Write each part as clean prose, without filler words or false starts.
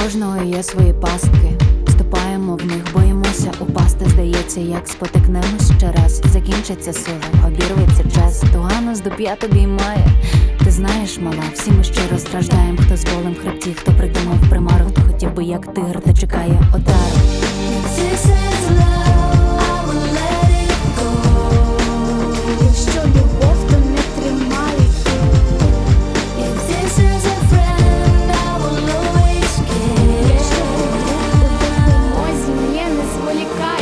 кожного є свої пастки. Ступаємо в них, боїмося упасти. Здається, як спотикнемось ще раз. Закінчаться сили, обірветься час. Туга нас до п'ят обіймає. Ти знаєш, мала, всі ми щиро страждаєм. Хто з болем в хребті, хто придумав примару, хто хотів би як тигр, та чекає отару. Якщо любов, то не тримай. Допомозі мені не зволікай.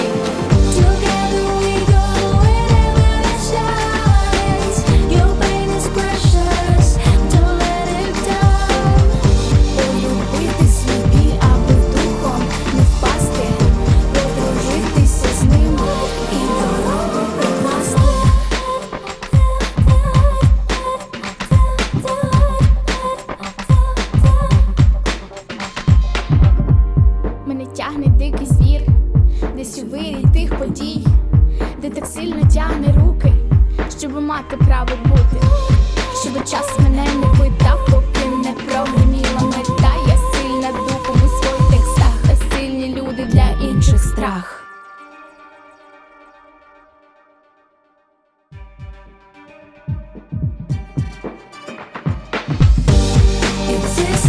Полюбити свій біль, аби духом не впасти, подружитися з ним і дорогу прокласти. Мене тягне дикий звір, десь у вирій тих подій, де так сильно тягне руки, щоб мати право бути, щоб час мене не питав, поки не прогреміла мета. Я сильна духом у своїх текстах, а сильні люди для інших страх. If this